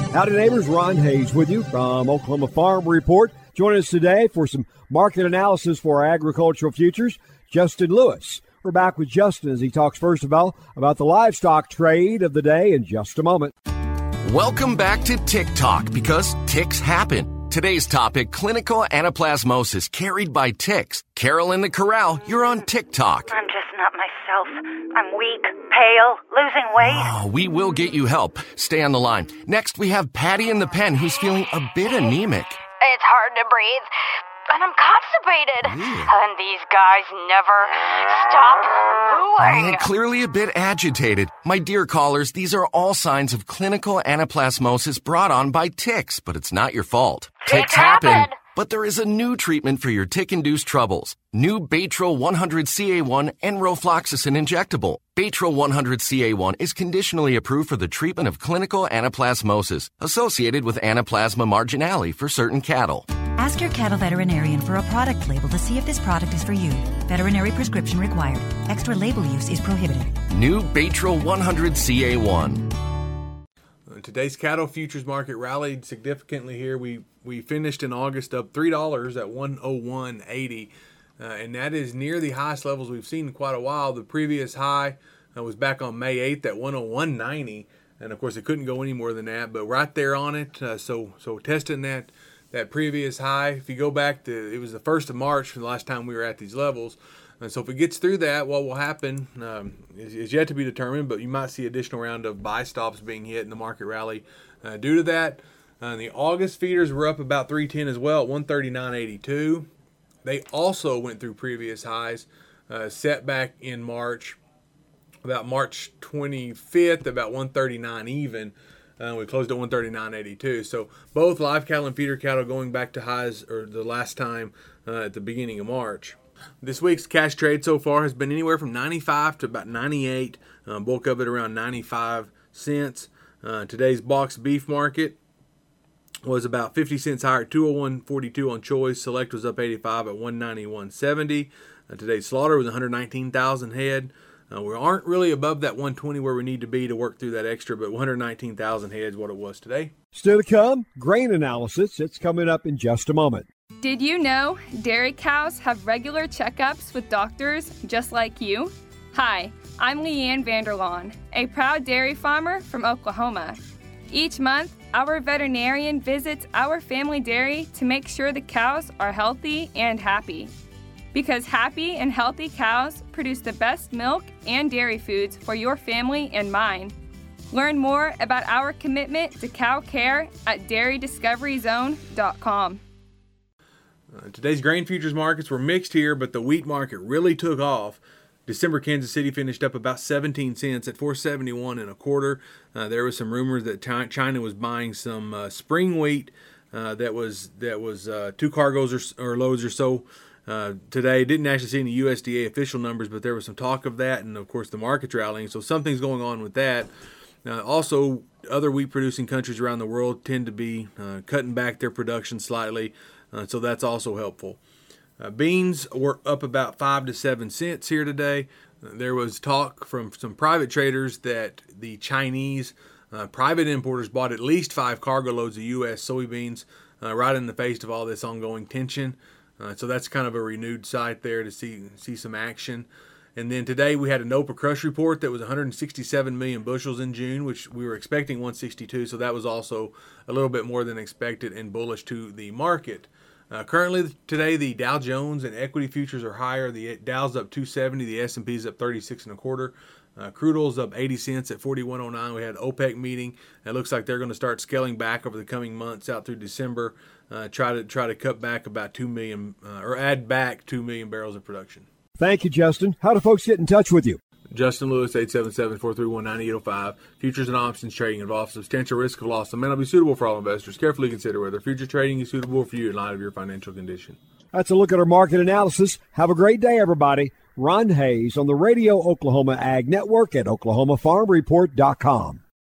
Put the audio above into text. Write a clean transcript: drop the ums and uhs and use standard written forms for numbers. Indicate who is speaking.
Speaker 1: Howdy neighbors, Ron Hayes with you from Oklahoma Farm Report. Join us today for some market analysis for our agricultural futures. Justin Lewis. We're back with Justin as he talks first of all about the livestock trade of the day in just a moment.
Speaker 2: Welcome back to Tick Talk, because ticks happen. Today's topic, clinical anaplasmosis carried by ticks. Carol in the Corral, you're on Tick Talk.
Speaker 3: I'm just not myself. I'm weak, pale, losing weight.
Speaker 2: Oh, we will get you help. Stay on the line. Next, we have Patty in the pen, who's feeling a bit anemic.
Speaker 3: It's hard to breathe, and I'm constipated. And these guys never stop mooing.
Speaker 2: Clearly a bit agitated. My dear callers, these are all signs of clinical anaplasmosis brought on by ticks, but it's not your fault.
Speaker 3: Ticks happen.
Speaker 2: But there is a new treatment for your tick-induced troubles. New Baytril 100CA1 enrofloxacin injectable. Baytril 100CA1 is conditionally approved for the treatment of clinical anaplasmosis associated with Anaplasma marginale for certain cattle.
Speaker 4: Ask your cattle veterinarian for a product label to see if this product is for you. Veterinary prescription required. Extra label use is prohibited.
Speaker 2: New Baytril 100CA1.
Speaker 5: Today's cattle futures market rallied significantly here. We finished in August up $3 at 101.80, and that is near the highest levels we've seen in quite a while. The previous high was back on May 8th at 101.90, and of course it couldn't go any more than that, but right there on it. So testing that previous high. If you go back to, it was the 1st of March from the last time we were at these levels. And so if it gets through that, what will happen is yet to be determined, but you might see additional round of buy stops being hit in the market rally due to that. The August feeders were up about 310 as well at 139.82. They also went through previous highs, set back in March, about March 25th, about 139 even. We closed at 139.82. So both live cattle and feeder cattle going back to highs or the last time at the beginning of March. This week's cash trade so far has been anywhere from 95 to about 98, bulk of it around 95 cents. Today's boxed beef market was about 50 cents higher at 201.42 on choice. Select was up 85 at 191.70. Today's slaughter was 119,000 head. We aren't really above that 120 where we need to be to work through that extra, but 119,000 head is what it was today.
Speaker 1: Still to come, grain analysis. It's coming up in just a moment.
Speaker 6: Did you know dairy cows have regular checkups with doctors just like you? Hi, I'm Leanne Vanderlaan, a proud dairy farmer from Oklahoma. Each month, our veterinarian visits our family dairy to make sure the cows are healthy and happy. Because happy and healthy cows produce the best milk and dairy foods for your family and mine. Learn more about our commitment to cow care at dairydiscoveryzone.com.
Speaker 5: Today's grain futures markets were mixed here, but the wheat market really took off. December Kansas City finished up about 17 cents at 471.25. There was some rumors that China was buying some spring wheat that was 2 cargoes or loads or so today. Didn't actually see any USDA official numbers, but there was some talk of that, and of course the market's rallying, so something's going on with that. Also, other wheat producing countries around the world tend to be cutting back their production slightly. So that's also helpful. Beans were up about 5 to 7 cents here today. There was talk from some private traders that the Chinese private importers bought at least 5 cargo loads of U.S. soybeans right in the face of all this ongoing tension. So that's kind of a renewed sight there to see some action. And then today we had a NOPA crush report that was 167 million bushels in June, which we were expecting 162. So that was also a little bit more than expected and bullish to the market. Currently today, the Dow Jones and equity futures are higher. The Dow's up 270, the S&P's up 36.25. Crude oil's up 80 cents at 41.09. We had an OPEC meeting. It looks like they're going to start scaling back over the coming months out through December. Try to cut back about 2 million or add back 2 million barrels of production.
Speaker 1: Thank you, Justin. How do folks get in touch with you?
Speaker 5: Justin Lewis, 877-431-9805. Futures and options trading involves substantial risk of loss and may not be suitable for all investors. Carefully consider whether future trading is suitable for you in light of your financial condition.
Speaker 1: That's a look at our market analysis. Have a great day, everybody. Ron Hayes on the Radio Oklahoma Ag Network at oklahomafarmreport.com.